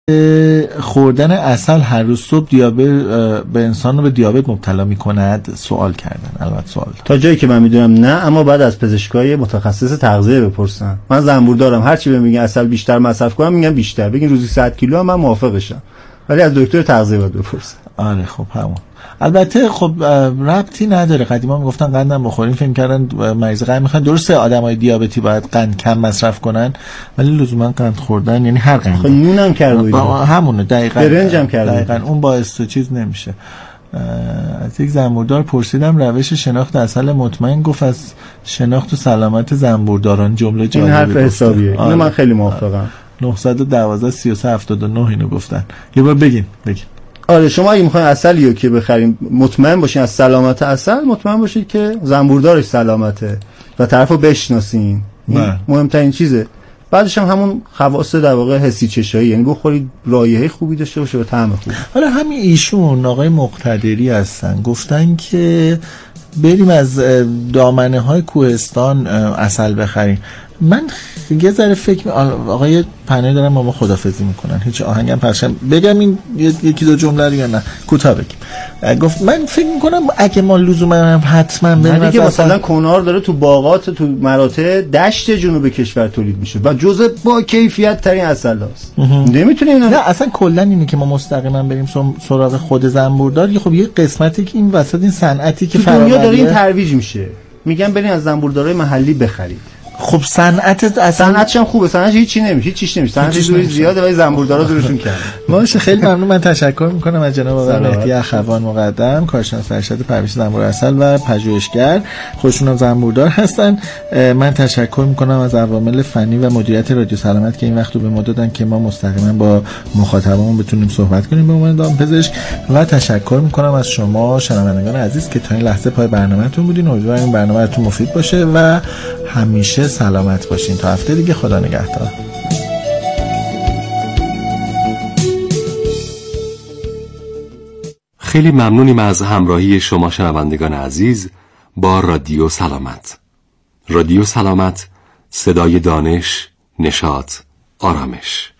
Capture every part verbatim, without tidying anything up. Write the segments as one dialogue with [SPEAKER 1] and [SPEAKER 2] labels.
[SPEAKER 1] خوردن عسل هر روز صبح دیابت به انسان رو به دیابت مبتلا می‌کند سوال کردن. البته سوال
[SPEAKER 2] تا جایی که من میدونم نه، اما بعد از پزشکای متخصص تغذیه بپرسن. من زنبور دارم، هر چی بهم میگن عسل بیشتر مصرف کنم میگم بیشتر، بگین روزی صد کیلو هم من موافقشم، ولی از دکتر تغذیه باید بپرسن.
[SPEAKER 1] آره خب همون. البته خب ربطی نداره، قدیما میگفتن قندم بخورین فکر کردن مریض قند میخوان. درسته آدمای دیابتی باید قند کم مصرف کنن، ولی لزوما قند خوردن یعنی هر قند.
[SPEAKER 2] خب نونم کرده
[SPEAKER 1] همونه دقیقاً.
[SPEAKER 2] برنجم کرده
[SPEAKER 1] دقیقاً اون باعث چیز نمیشه. از یک زنبوردار پرسیدم روش شناخت عسل مطمئن، گفت از شناخت و سلامت زنبورداران. جمله جالبی.
[SPEAKER 2] این حرف حسابیه. اینو من خیلی موافقم.
[SPEAKER 1] نه یک دو سه سه هفت نه اینو گفتن. یه بار بگین بگین.
[SPEAKER 2] آره شما اگه میخواین عسلی که بخریم مطمئن باشین از سلامت عسل، مطمئن باشید که زنبوردارش سلامته و طرفو بشناسین. این مهمترین چیزه. بعدش هم همون خواص در واقع حسی چشایی، یعنی بخورید رایحه خوبی داشته باشه و طعم خوب.
[SPEAKER 1] حالا همین ایشون آقای مقتدری هستن، گفتن که بریم از دامنه های کوهستان عسل بخریم. من یه ذره فکر آقای پناهی دارم با ما خدافظی میکنن، هیچ آهنگم پخشم بگم این یکی دو جمله رو یا نه کوتاه بگیم. گفت من فکر میکنم اگه ما لزوما هم حتما بریم
[SPEAKER 2] دیگه، مثلا کنار داره تو باغات تو مراتع دشت جنوب کشور تولید میشه و جزء با کیفیت ترین عسل هست. نمیتونه اینا
[SPEAKER 1] نه اصلا کلا اینه که ما مستقیما بریم سراغ خود زنبوردار. خب یه قسمتی که این وسط این صنعتی که
[SPEAKER 2] فراوریه داره این ترویج میشه، میگن بریم از زنبوردارای محلی بخرید.
[SPEAKER 1] خب صنعت اصلا
[SPEAKER 2] صنعتش هم خوبه، صنعتش هیچی نمیشه، هیچ نمیشه، صنعتش دوری زیاده ولی زنبوردارا دورشون کرد.
[SPEAKER 1] باشه خیلی ممنون. من تشکر میکنم از جناب آقای مهدی اخوان مقدم، کارشناس ارشد پرورش زنبور عسل و پژوهشگر، خودشون زنبوردار هستن. من تشکر میکنم از عوامل فنی و مدیریت رادیو سلامت که این وقتو به ما دادن که ما مستقیما با مخاطبمون بتونیم صحبت کنیم به عنوان دامپزشک، و تشکر میکنم از شما شنوندگان عزیز که تا این لحظه پای برنامه‌تون بودین. امیدوارم این برنامه براتون مفید باشه و همیشه سلامت باشین. تا هفته دیگه، خدا نگهدار.
[SPEAKER 3] خیلی ممنونیم از همراهی شما شنوندگان عزیز با رادیو سلامت. رادیو سلامت، صدای دانش، نشاط، آرامش.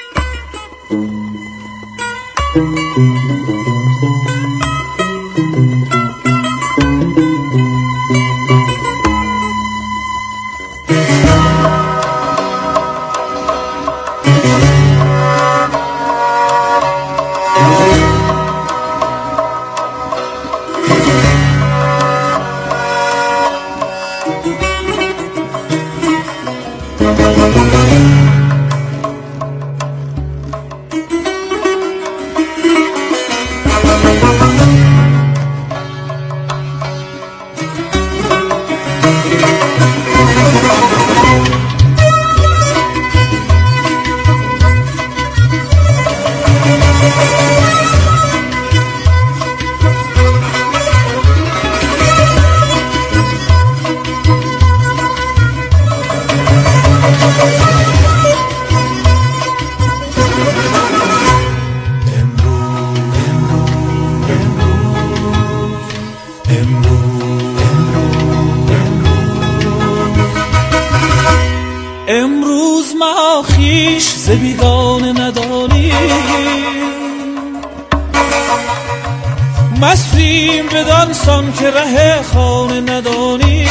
[SPEAKER 4] مستیم بدان سان که ره خانه ندانی،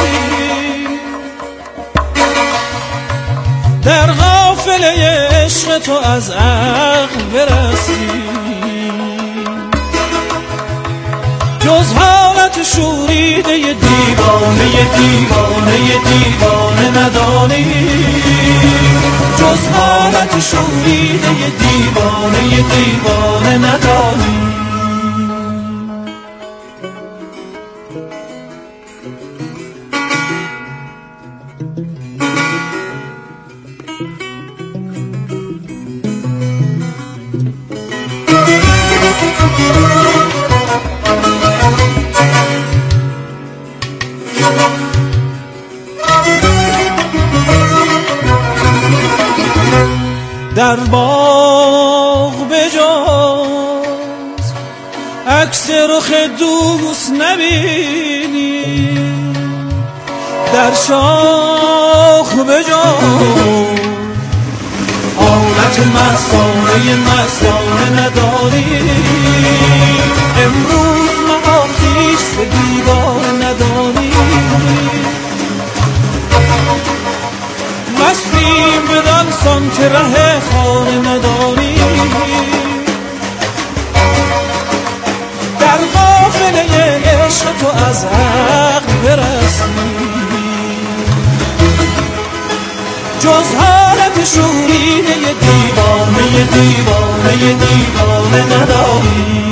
[SPEAKER 4] در غافله عشق تو از عقل برسی، جز حالت شوریده دیوانه دیوانه دیوانه ندانی، جز حالت شوریده دیوانه دیوانه ندانی. در باغ بجاز عکس رخ دوست نبینی، در شاخ بجاز حالت مستانه مستانه نداری. امروز معافیش به دیوار نداری. مستیم بدان سان که ره خانه نداری. در قافله عشق تو از حق برسی. جز حالت شورینه ی دیوانه ی دیوانه ی دیوانه نداری.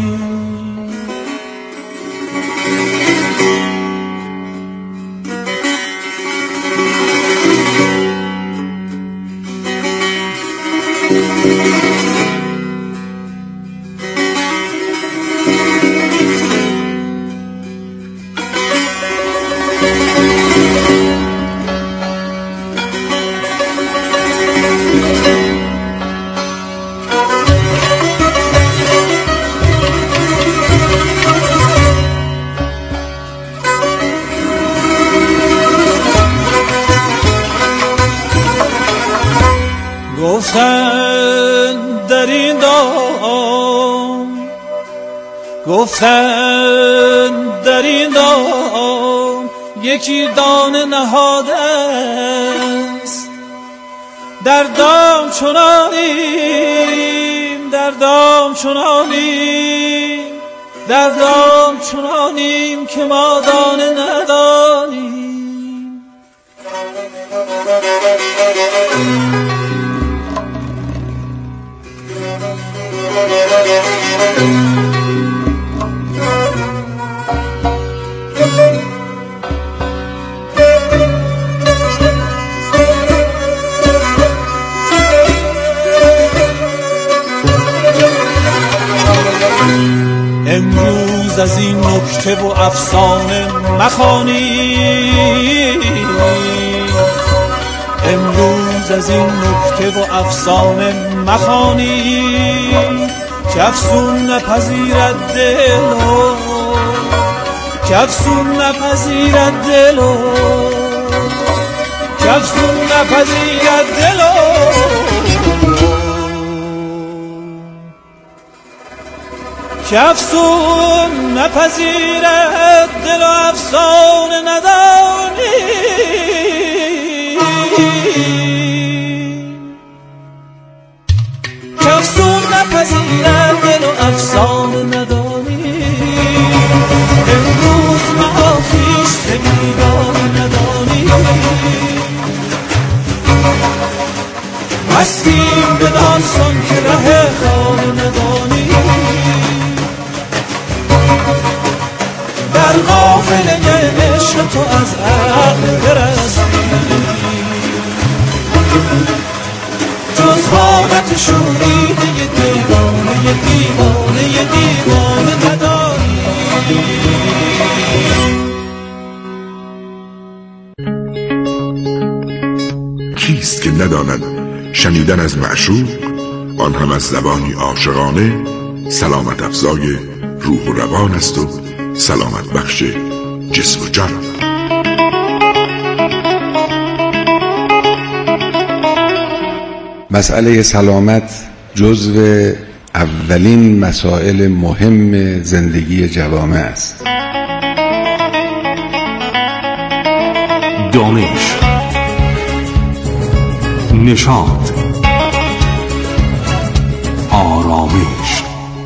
[SPEAKER 4] گفتن در این دام گفتن در این دام یکی دانه نهاده است. در دام چنانیم در دام چنانیم در دام چنانیم که ما دانه ندانیم. امروز از این نکته و افسانه مخوانید. امروز از این نکته و افسانه مخوانید که افسون نپذیرد دلو که افسون نپذیرد دلو که افسون نپذیرد دلو که افسون نپذیرد دل و افسانه ندانی. که افسون نپذیرد دل و افسانه ندانی. امروز معافیش به دیوار ندانی. مستیم بدان سان که ره خانه ندانی. در غافل عشق تو از عقل برستی. جز حالت شوریده ی دیوانه ی دیوانه ی دیوانه نداری.
[SPEAKER 5] کیست که نداند شنیدن از معشوق، آن هم از زبانی عاشقانه، سلامت افزای روح و روان است و سلامت بخش جسم و جان.
[SPEAKER 6] مسئله سلامت جزو اولین مسائل مهم زندگی جوامع است.
[SPEAKER 3] دانش، نشاط، آرامش.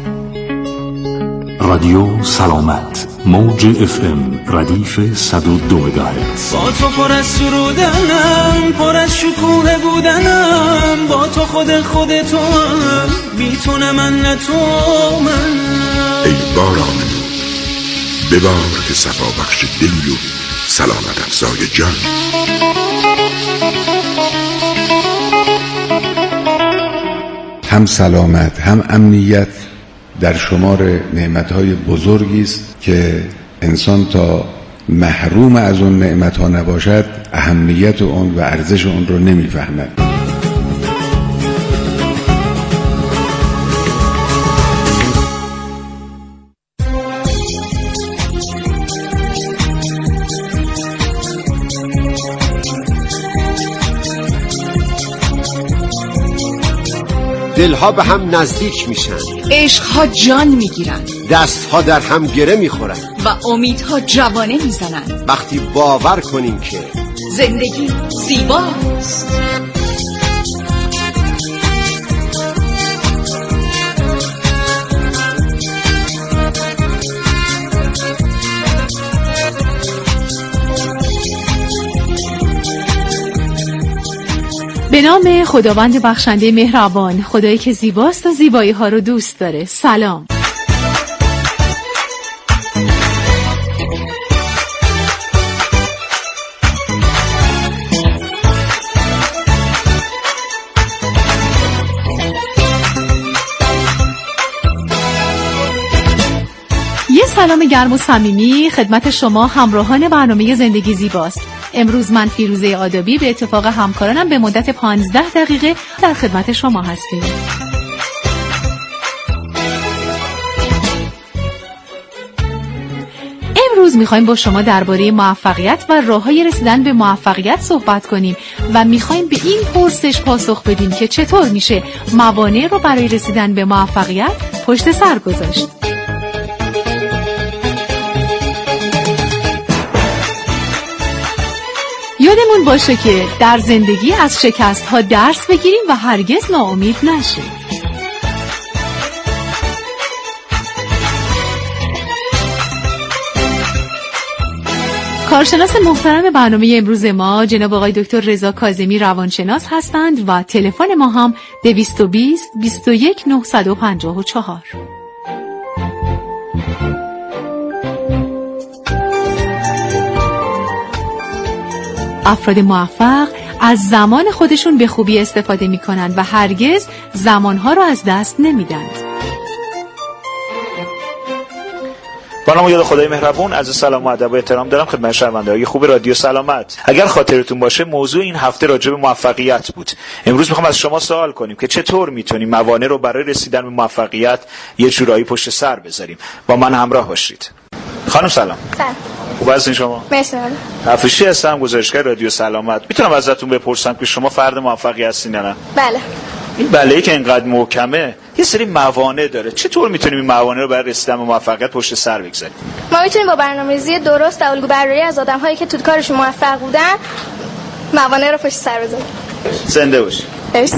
[SPEAKER 3] رادیو سلامت، موج اف ام ردیف صد و دو مگاهرتز.
[SPEAKER 4] با تو پر از سرودنم، پر از شکوه بودنم، با تو خود خود تو هم، میتونه من نه تو من.
[SPEAKER 5] ای باران ببار که صفا بخش دل و سلامت افزای جان.
[SPEAKER 6] هم سلامت هم امنیت در شمار نعمت‌های بزرگی است که انسان تا محروم از اون نعمت‌ها نباشد اهمیت اون و ارزش اون رو نمی‌فهمد.
[SPEAKER 7] دلها به هم نزدیک میشن،
[SPEAKER 8] عشقها جان میگیرن،
[SPEAKER 7] دستها در هم گره میخورن
[SPEAKER 8] و امیدها جوانه میزنن.
[SPEAKER 7] وقتی باور کنیم که
[SPEAKER 8] زندگی زیباست.
[SPEAKER 9] به نام خداوند بخشنده مهربان، خدایی که زیباست و زیبایی ها رو دوست داره. سلام. یه سلام گرم و صمیمی خدمت شما همراهان برنامه زندگی زیباست. امروز من فیروزه آدابی به اتفاق همکارانم به مدت پانزده دقیقه در خدمت شما هستیم. امروز میخوایم با شما درباره موفقیت و راههای رسیدن به موفقیت صحبت کنیم و میخوایم به این پرسش پاسخ بدیم که چطور میشه موانع رو برای رسیدن به موفقیت پشت سر گذاشت. یادمون باشه که در زندگی از شکست ها درس بگیریم و هرگز ناامید نشیم. کارشناس محترم برنامه امروز ما جناب آقای دکتر رضا کاظمی روانشناس هستند و تلفن ما هم دویست و بیست بیست و یک نهصد و پنجاه و چهار. افراد موفق از زمان خودشون به خوبی استفاده می‌کنند و هرگز زمانها رو از دست نمیدن.
[SPEAKER 10] با نام یاد خدای مهربون، از سلام و ادب و احترام دارم خدمت شنونده‌های خوب رادیو سلامت. اگر خاطرتون باشه موضوع این هفته راجع به موفقیت بود. امروز می‌خوام از شما سوال کنیم که چطور می‌تونیم موانع رو برای رسیدن به موفقیت یه جورایی پشت سر بذاریم. با من همراه باشید. خانم سلام.
[SPEAKER 11] سلام.
[SPEAKER 10] خوب هستین شما؟
[SPEAKER 11] مرسی.
[SPEAKER 10] افشی هستم، گزارشگر رادیو سلامت. میتونم ازتون بپرسم که شما فرد موفقی هستین یا نه؟
[SPEAKER 11] بله.
[SPEAKER 10] این بله‌ای که اینقدر محکمه یه سری موانع داره. چطور میتونیم این موانع رو برای رسیدن به موفقیت پشت سر بگذاریم؟
[SPEAKER 11] ما میتونیم با برنامه‌ریزی درست و الگو برداری از آدم‌هایی که تو کارشون موفق بودن موانع رو پشت سر بذاریم.
[SPEAKER 10] زنده باشید.
[SPEAKER 11] مرسی.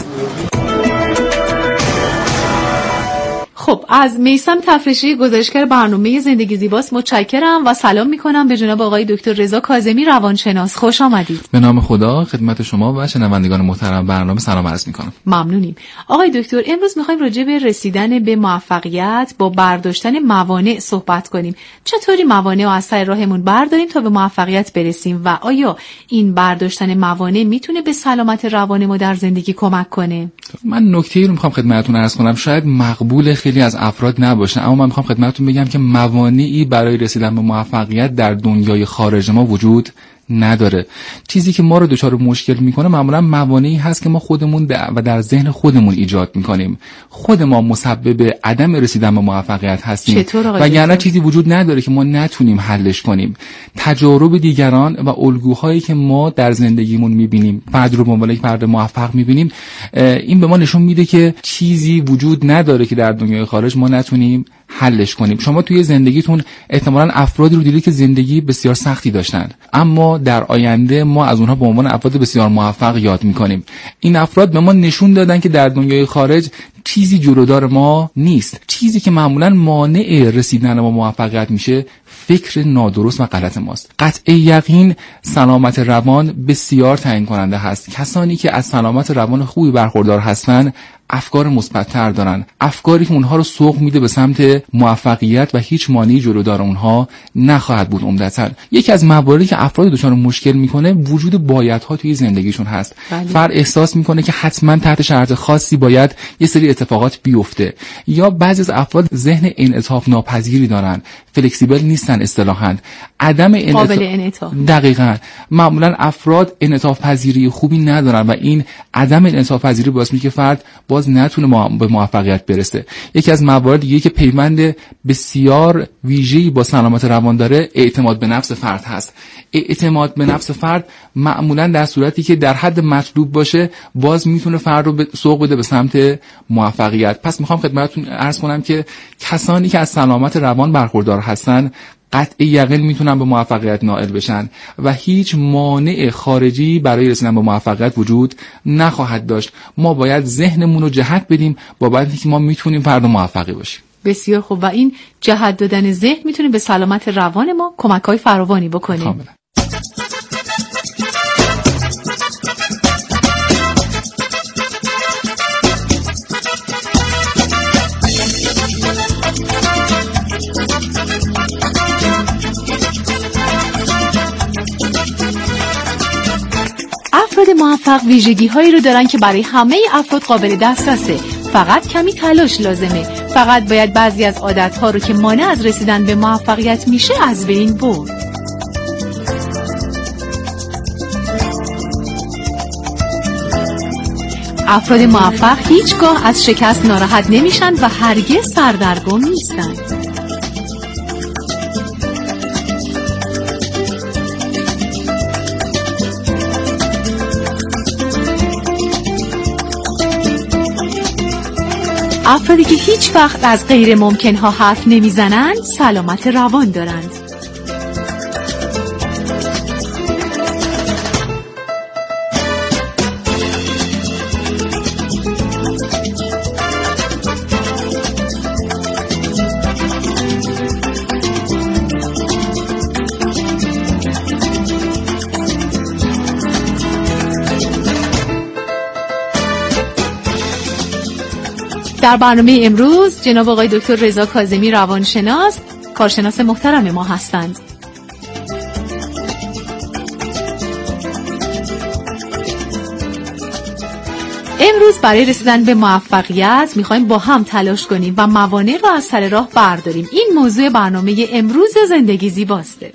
[SPEAKER 9] خب از میثم تفریشی گزارشگر برنامه زندگی زیباست متشکرم و سلام میکنم به جناب آقای دکتر رضا کاظمی روانشناس. خوش آمدید.
[SPEAKER 12] به نام خدا خدمت شما و شنوندگان محترم برنامه سلام عرض میکنم.
[SPEAKER 9] ممنونیم. آقای دکتر امروز میخوایم راجع به رسیدن به موفقیت با برداشتن موانع صحبت کنیم. چطوری موانع رو از سر راهمون برداریم تا به موفقیت برسیم و آیا این برداشتن موانع میتونه به سلامت روان ما در زندگی کمک کنه؟
[SPEAKER 12] من نکته‌ای رو میخوام خدمتتون عرض کنم، شاید مقبول خیلی از افراد نباشه، اما من میخوام خدمتتون بگم که موانعی برای رسیدن به موفقیت در دنیای خارج ما وجود نداره. چیزی که ما رو دچار مشکل میکنه معمولا موانعی هست که ما خودمون و در ذهن خودمون ایجاد میکنیم. خود ما مسبب عدم رسیدن به موفقیت هستیم وگرنه چیزی وجود نداره که ما نتونیم حلش کنیم. تجارب دیگران و الگوهایی که ما در زندگیمون میبینیم، فرد رو به عنوان یک فرد موفق میبینیم، این به ما نشون میده که چیزی وجود نداره که در دنیای خارج ما نتونیم حلش کنیم. شما توی زندگیتون احتمالاً افرادی رو دیدید که زندگی بسیار سختی داشتن، اما در آینده ما از اونها به عنوان افراد بسیار موفق یاد میکنیم. این افراد به ما نشون دادن که در دنیای خارج چیزی جلودار ما نیست. چیزی که معمولاً مانع رسیدن به موفقیت میشه فکر نادرست و غلط ماست. قطع یقین سلامت روان بسیار تعیین کننده هست. کسانی که از سلامت روان خوبی برخوردار هستند افکار مثبت‌تر دارن، افکاری که اونها رو سوق میده به سمت موفقیت و هیچ مانعی جلودار اونها نخواهد بود. عمدتاً یکی از مواردی که افراد دچار مشکل میکنه وجود بایدها توی زندگیشون هست. بله. فرد احساس میکنه که حتما تحت شرایط خاصی باید یه سری اتفاقات بیفته، یا بعضی از افراد ذهن انعطاف ناپذیری دارن، فلکسیبل نیستن، اصطلاحاً عدم
[SPEAKER 9] قابل انعطاف.
[SPEAKER 12] دقیقاً معمولاً افراد انعطاف پذیری خوبی ندارن و این عدم انعطاف پذیری باعث میشه که فرد باز نتونه به موفقیت برسه. یکی از موارد دیگه که پیوند بسیار ویژه‌ای با سلامت روان داره اعتماد به نفس فرد هست. اعتماد به نفس فرد معمولا در صورتی که در حد مطلوب باشه باز میتونه فرد رو سوق بده به سمت موفقیت. پس میخوام خدمتتون عرض کنم که کسانی که از سلامت روان برخوردار هستن قطع یقین میتونن به موفقیت نائل بشن و هیچ مانع خارجی برای رسیدن به موفقیت وجود نخواهد داشت. ما باید ذهنمون رو جهت بدیم بابت اینکه ما میتونیم فردا موفقی باشیم.
[SPEAKER 9] بسیار خوب. و این جهت دادن ذهن میتونه به سلامت روان ما کمک‌های فراوانی بکنه.
[SPEAKER 12] کاملا.
[SPEAKER 9] افراد موفق ویژگی هایی رو دارن که برای همه افراد قابل دسترسه. فقط کمی تلاش لازمه. فقط باید بعضی از عادت ها رو که مانع از رسیدن به موفقیت میشه از بین برد. افراد موفق هیچگاه از شکست ناراحت نمیشن و هرگز سردرگم نیستن. افرادی که هیچ وقت از غیر ممکن ها حرف نمیزنند سلامت روان دارند. در برنامه امروز جناب آقای دکتر رضا کاظمی روانشناس کارشناس محترم ما هستند. امروز برای رسیدن به موفقیت میخوایم با هم تلاش کنیم و موانع را از سر راه برداریم. این موضوع برنامه امروز زندگی زیباسته.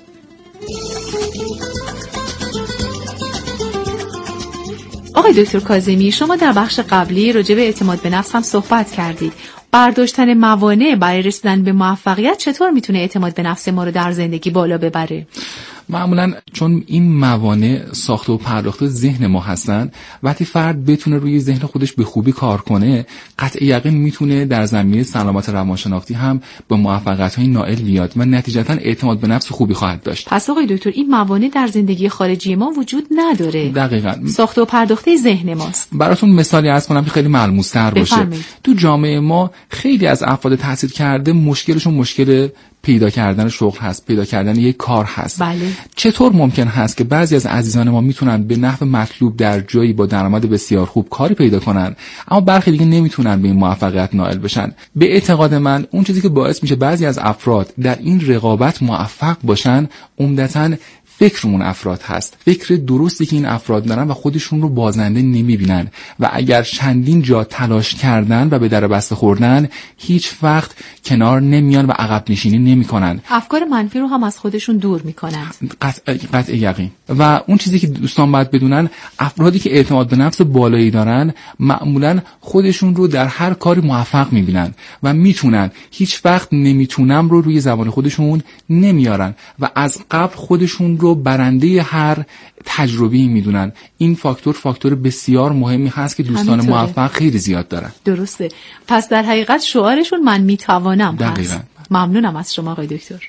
[SPEAKER 9] آقای دکتر کاظمی، شما در بخش قبلی راجع به اعتماد به نفس هم صحبت کردید. برداشتن موانع برای رسیدن به موفقیت چطور میتونه اعتماد به نفس ما رو در زندگی بالا ببره؟
[SPEAKER 12] معمولا چون این موانع ساخته و پرداخته ذهن ما هستن، وقتی فرد بتونه روی ذهن خودش به خوبی کار کنه، قطع یقین میتونه در زمینه سلامت روانشناختی هم به موفقیت‌های نائل بیاد و نتیجتا اعتماد به نفس خوبی خواهد داشت.
[SPEAKER 9] پس آقای دکتر این موانع در زندگی خارجی ما وجود نداره.
[SPEAKER 12] دقیقاً.
[SPEAKER 9] ساخته و پرداخته ذهن ماست.
[SPEAKER 12] براتون مثالی عرض کنم که خیلی ملموس‌تر باشه.
[SPEAKER 9] بفرمایید.
[SPEAKER 12] تو جامعه ما خیلی از افراد تحصیل کرده مشکلشون مشکل پیدا کردن شغل هست، پیدا کردن یک کار هست.
[SPEAKER 9] بله.
[SPEAKER 12] چطور ممکن هست که بعضی از عزیزان ما میتونن به نحو مطلوب در جایی با درآمد بسیار خوب کاری پیدا کنن، اما برخی دیگه نمیتونن به این موفقیت نائل بشن؟ به اعتقاد من اون چیزی که باعث میشه بعضی از افراد در این رقابت موفق باشن عمدتاً فکر اون افراد هست. فکر درستی که این افراد دارن و خودشون رو بازنده نمیبینن و اگر چندین جا تلاش کردن و به در بسته خوردن هیچ وقت کنار نمیان و عقب نشینی نمیکنن.
[SPEAKER 9] افکار منفی رو هم از خودشون دور میکنن.
[SPEAKER 12] قطع قطع یقین. و اون چیزی که دوستان باید بدونن، افرادی که اعتماد به نفس بالایی دارن معمولا خودشون رو در هر کاری موفق میبینن و میتونن. هیچ وقت نمیتونم رو روی زبان خودشون نمیارن و از قبل خودشون رو برنده هر تجربه‌ای میدونن. این فاکتور فاکتور بسیار مهمی هست که دوستان
[SPEAKER 9] همینطوره.
[SPEAKER 12] موفق خیلی زیاد دارن.
[SPEAKER 9] درسته. پس در حقیقت شعارشون من میتوانم هست.
[SPEAKER 12] دقیقاً.
[SPEAKER 9] ممنونم از شما آقای دکتر.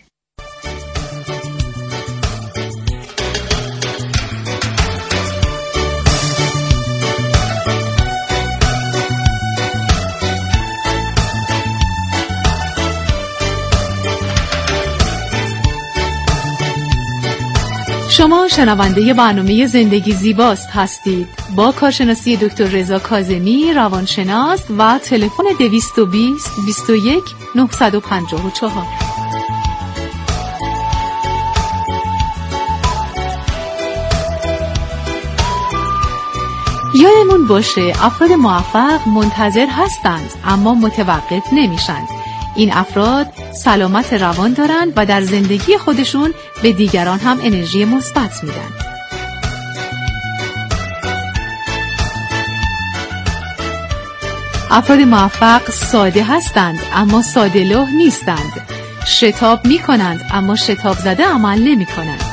[SPEAKER 9] شما شنونده برنامه زندگی زیباست هستید با کارشناسی دکتر رضا کاظمی روانشناس و تلفن دویست و بیست بیست و یک نهصد و پنجاه و چهار. یادمون باشه افراد موفق منتظر هستند اما متوقف نمیشن. این افراد سلامت روان دارند و در زندگی خودشون به دیگران هم انرژی مثبت میدن. افراد موفق ساده هستند اما ساده لوح نیستند. شتاب میکنند اما شتاب زده عمل نمی کنند.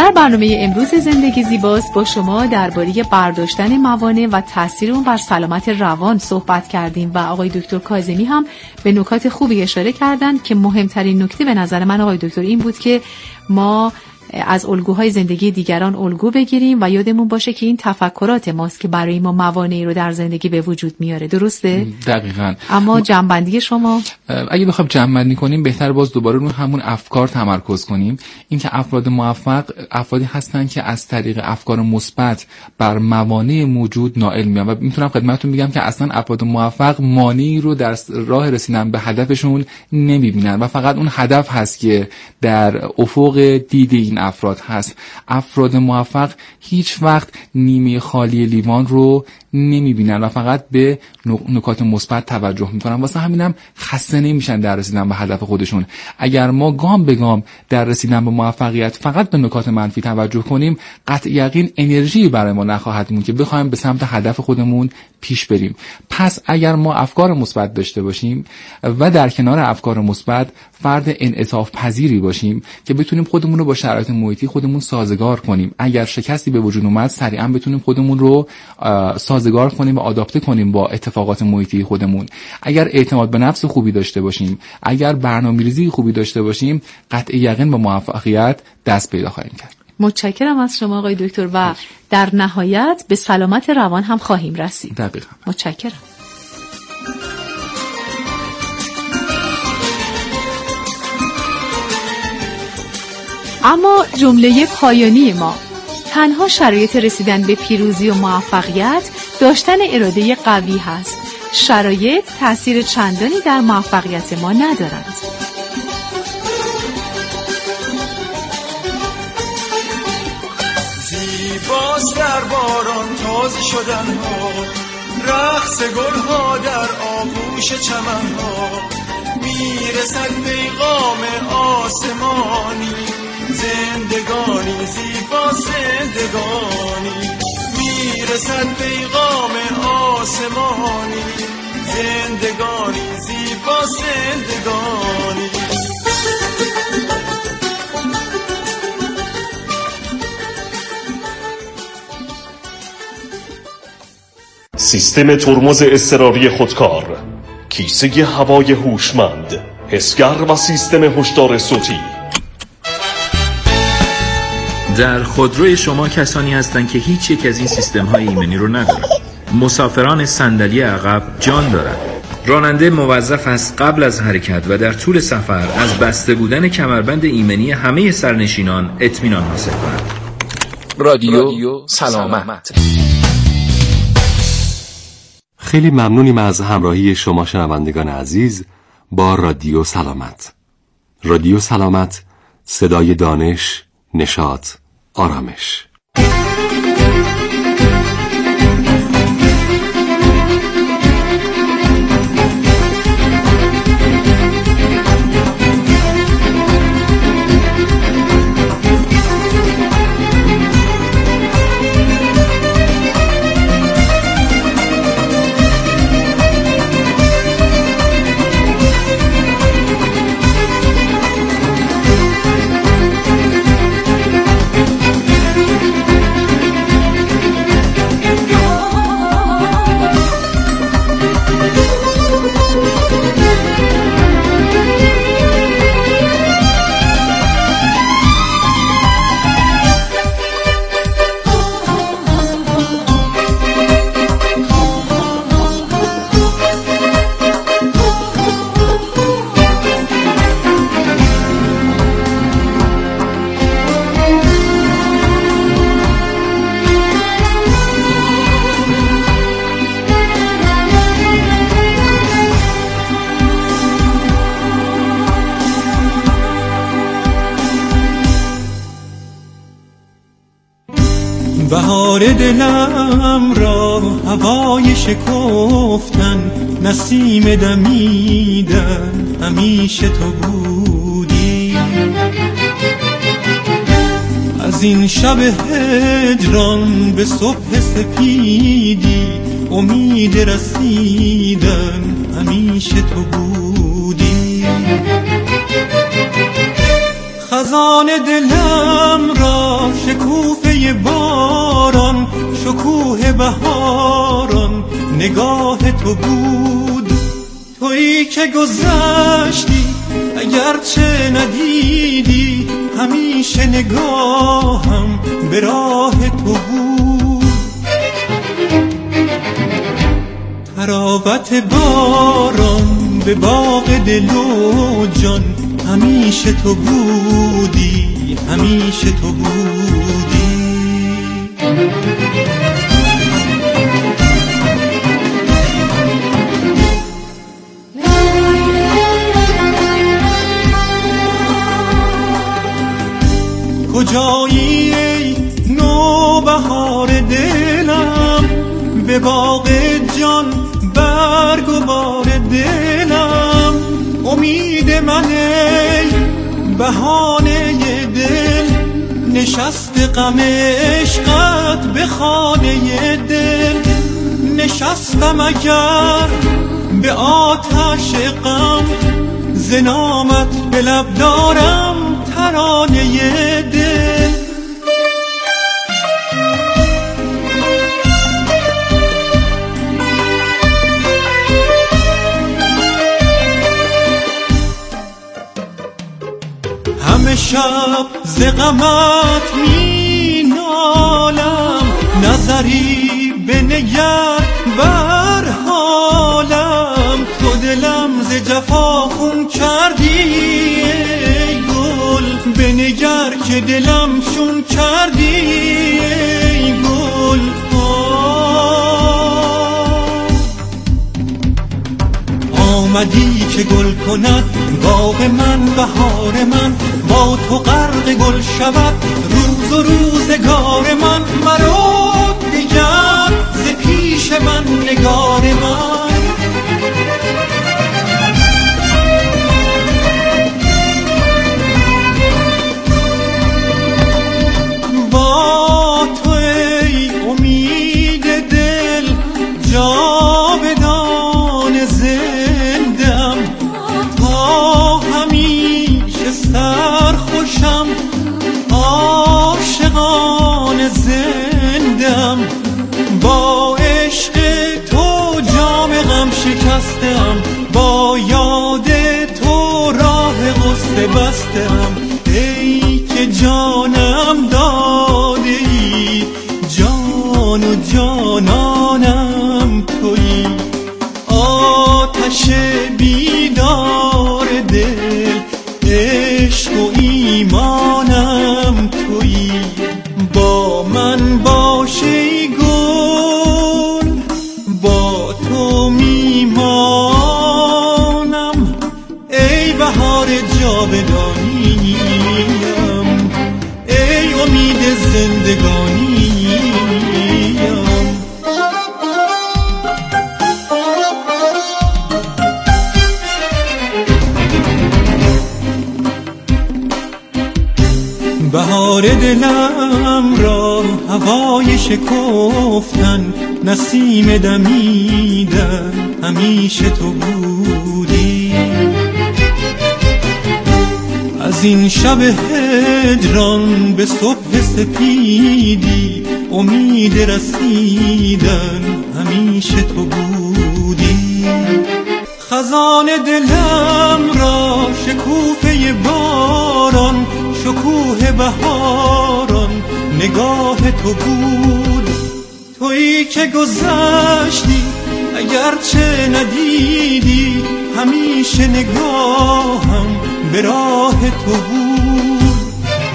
[SPEAKER 9] در برنامه امروز زندگی زیباست با شما درباره برداشتن موانع و تاثیر اون بر سلامت روان صحبت کردیم و آقای دکتر کاظمی هم به نکات خوبی اشاره کردند که مهمترین نکته به نظر من آقای دکتر این بود که ما از الگوهای زندگی دیگران الگو بگیریم و یادمون باشه که این تفکرات ماست که برای ما موانعی رو در زندگی به وجود میاره. درسته؟
[SPEAKER 12] دقیقاً.
[SPEAKER 9] اما جمع‌بندی شما
[SPEAKER 12] اگه بخوام جمع‌بندی کنیم بهتر باز دوباره رو همون افکار تمرکز کنیم. اینکه افراد موفق افرادی هستن که از طریق افکار مثبت بر موانع موجود نائل میان و میتونم خدمتتون بگم که اصلا افراد موفق مانعی رو در راه رسیدن به هدفشون نمیبینن و فقط اون هدف هست که در افق دید این افراد هست. افراد موفق هیچ وقت نیمه خالی لیوان رو نمیبینن و فقط به نکات مثبت توجه میکنن. واسه همینم خسته نمیشن در رسیدن به هدف خودشون. اگر ما گام به گام در رسیدن به موفقیت فقط به نکات منفی توجه کنیم، قطع یقین انرژی برای ما نخواهد موند که بخوایم به سمت هدف خودمون پیش بریم. پس اگر ما افکار مثبت داشته باشیم و در کنار افکار مثبت فرد انعطاف پذیری باشیم که بتونیم خودمون رو با شرایط محیطی خودمون سازگار کنیم، اگر شکستی به وجود اومد سریعا بتونیم خودمون رو سازگار کنیم و آداپته کنیم با اتفاقات محیطی خودمون، اگر اعتماد به نفس خوبی داشته باشیم، اگر برنامه‌ریزی خوبی داشته باشیم، قطع یقین به موفقیت دست پیدا خواهیم کرد.
[SPEAKER 9] متشکرم از شما آقای دکتر و در نهایت به سلامت روان هم خواهیم رسید.
[SPEAKER 12] دقیقاً.
[SPEAKER 9] متشکرم. اما جمله پایانی ما: تنها شرایط رسیدن به پیروزی و موفقیت داشتن اراده قوی هست. شرایط تأثیر چندانی در موفقیت ما ندارند.
[SPEAKER 13] زیباست در باران تازه شدن ها، رقص گل ها در آغوش چمن ها، میرسد پیغام آسمانی، زندگانی زیبا زندگانی، میرسد پیغام آسمانی، زندگانی زیبا زندگانی.
[SPEAKER 14] سیستم ترمز اضطراری خودکار، کیسه هوای هوشمند، حسگر و سیستم هشدار صوتی.
[SPEAKER 15] در خودروی شما کسانی هستند که هیچ یک از این سیستم های ایمنی رو ندارند. مسافران صندلی عقب جان دارند. راننده موظف است قبل از حرکت و در طول سفر از بسته بودن کمربند ایمنی همه سرنشینان اطمینان حاصل کند.
[SPEAKER 3] رادیو, رادیو سلامت. خیلی ممنونیم از همراهی شما شنوندگان عزیز با رادیو سلامت. رادیو سلامت، صدای دانش، نشاط، آرامش.
[SPEAKER 13] بهار دلم را هوای شکفتن، نسیم دمیدن، همیشه تو بودی. از این شب هجران به صبح سپیدی، امید رسیدن، همیشه تو بودی. خزان دلم را شکوفه باران، شکوه بهاران نگاه تو بود. تویی که گذشتی اگرچه ندیدی، همیشه نگاهم به راه تو بود. تراوت باران به باغ دل و جان، همیشه تو بودی، همیشه تو بودی. کجایی ای نوبهار دلم، به باغ جان برگ و بار دلم. امید من ای بهانه دل، نشست غم عشقت به خانه دل. نشستم اگر به آتش غم، ز نامت به لب دارم ترانه دل. همه شب ز غمت می نالم، نظری بنگر بر حالم. تو دلم ز جفا خون کردی ای گل، بنگر که دلم شون کردی ای گل. آمدی که گل کند باغ من، بهار من با تو غرق گل شود روز و روزگار من. مرو دیگر ز پیش من نگار من. با تو ای امید دل جاودان زندم، تا همیشه سرخوشم عاشقان زندم. با عشق تو جام غم شکستم، با یاد تو راه غصه بستم. ای که جانم داده ای، جان و جانانم تویی. آتش بیدار دل، عشق و ایمانم تویی. با من باش ای گل، با تو میمانم. ای بهار جاودانیم، ای امید زندگانیم. بهار دلم را هوای شکفتن، نسیم دمیدن همیشه تو بودی. از این شب هجران به صبح سپیدی، امید رسیدن همیشه تو بودی. خزان دلم را شکوفه باران، شکوه بهاران نگاه تو بود. تویی که گذشتی اگرچه ندیدی، همیشه نگاهم به راه تو بود.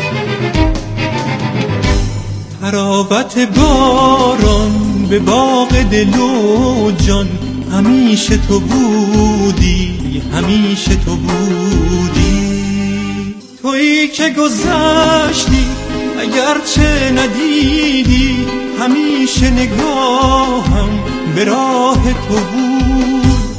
[SPEAKER 13] تراوت باران به باغ دل و جان، همیشه تو بودی، همیشه تو بودی. تویی که گذشتی اگرچه ندیدی، همیشه نگاهم به راه تو بود.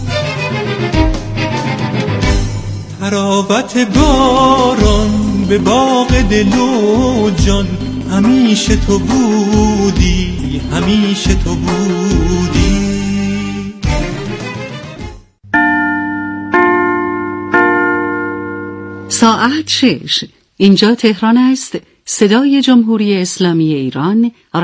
[SPEAKER 13] تراوت باران به باغ دل و جان، همیشه تو بودی، همیشه تو بودی.
[SPEAKER 16] ساعت شش. اینجا تهران است. صدای جمهوری اسلامی ایران